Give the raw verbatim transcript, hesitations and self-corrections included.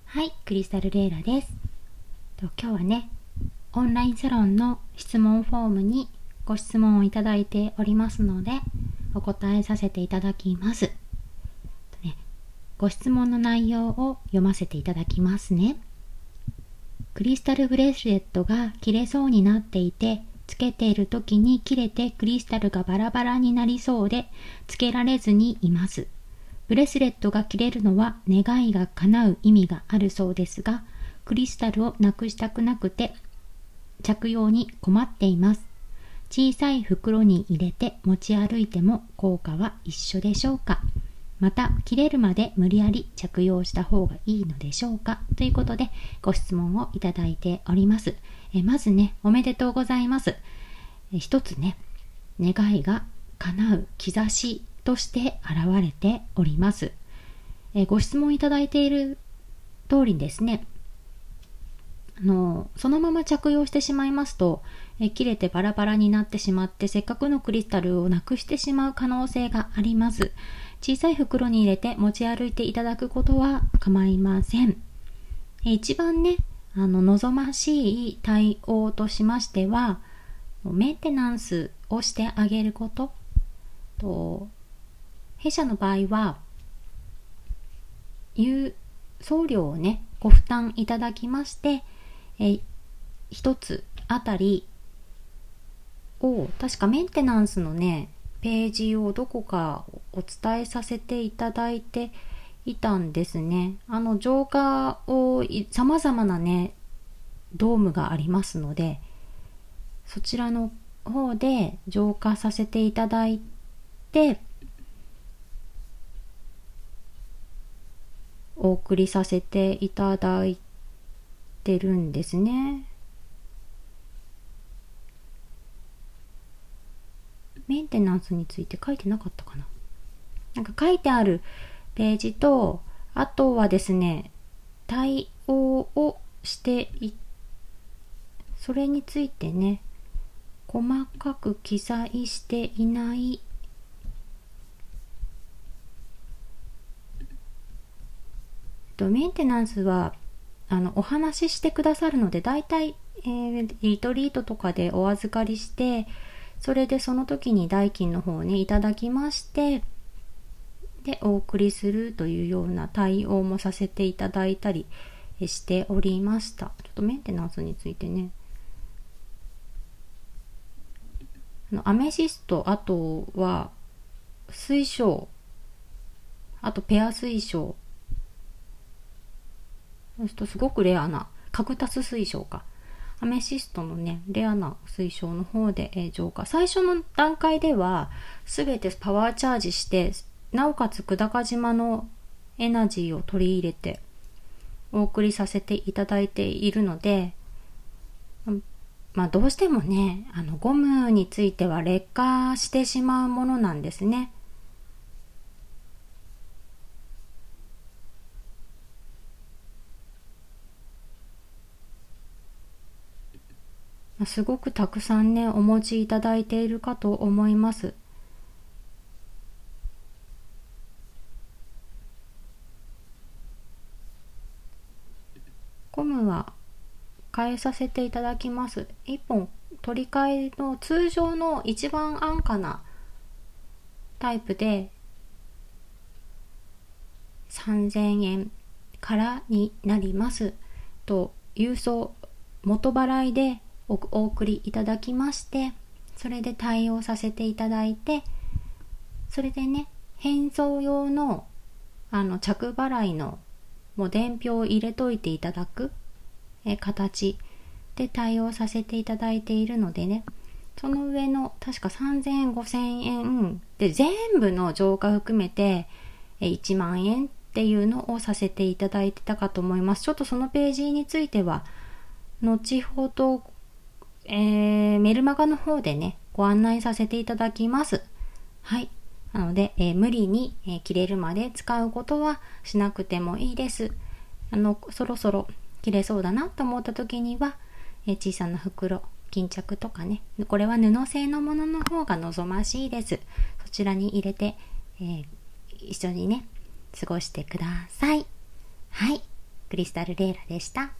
はい、クリスタルレイラです。と今日はね、オンラインサロンの質問フォームにご質問をいただいておりますので、お答えさせていただきます。とね、ご質問の内容を読ませていただきますね。クリスタルブレスレットが切れそうになっていて、つけている時に切れてクリスタルがバラバラになりそうで、つけられずにいます。ブレスレットが切れるのは願いが叶う意味があるそうですが、クリスタルをなくしたくなくて着用に困っています。小さい袋に入れて持ち歩いても効果は一緒でしょうか？また、切れるまで無理やり着用した方がいいのでしょうか？ということでご質問をいただいております。えまずね、おめでとうございます。え一つね、願いが叶う兆しとして現れております。えご質問いただいている通りにですね、あのそのまま着用してしまいますと、え切れてバラバラになってしまって、せっかくのクリスタルをなくしてしまう可能性があります。小さい袋に入れて持ち歩いていただくことは構いません。え一番ね、あの望ましい対応としましては、メンテナンスをしてあげることと、弊社の場合は郵送料をねご負担いただきまして、え一つあたりを確かメンテナンスのねページをどこかお伝えさせていただいていたんですね。あの浄化をさまざまなねドームがありますので、そちらの方で浄化させていただいてお送りさせていただいてるんですね。メンテナンスについて書いてなかったかな。なんか書いてあるページと、あとはですね、対応をしてい、それについてね、細かく記載していないメンテナンスはあのお話ししてくださるので、だいたい、えー、リトリートとかでお預かりして、それでその時に代金の方をねいただきまして、でお送りするというような対応もさせていただいたりしておりました。ちょっとメンテナンスについてね、あのアメシスト、あとは水晶、あとペア水晶、すごくレアなカクタス水晶か、アメシストのねレアな水晶の方で、えー、浄化、最初の段階では全てパワーチャージして、なおかつ久高島のエナジーを取り入れてお送りさせていただいているので、まあどうしてもね、あのゴムについては劣化してしまうものなんですね。すごくたくさんねお持ちいただいているかと思います。ゴムは変えさせていただきます。いっぽん取り替えの通常の一番安価なタイプでさんぜんえんからになりますと、郵送元払いでお送りいただきまして、それで対応させていただいて、それでね返送用のあの着払いのもう伝票を入れといていただくえ形で対応させていただいているのでね、その上の確かさんぜんえんごせんえんで全部の浄化含めていちまんえんっていうのをさせていただいてたかと思います。ちょっとそのページについては後ほどえー、メルマガの方でねご案内させていただきます。はい、なので、えー、無理に、えー、切れるまで使うことはしなくてもいいです。あのそろそろ切れそうだなと思った時には、えー、小さな袋、巾着とかね、これは布製のものの方が望ましいです。そちらに入れて、えー、一緒にね過ごしてください。はい、 クリスタルレイラでした。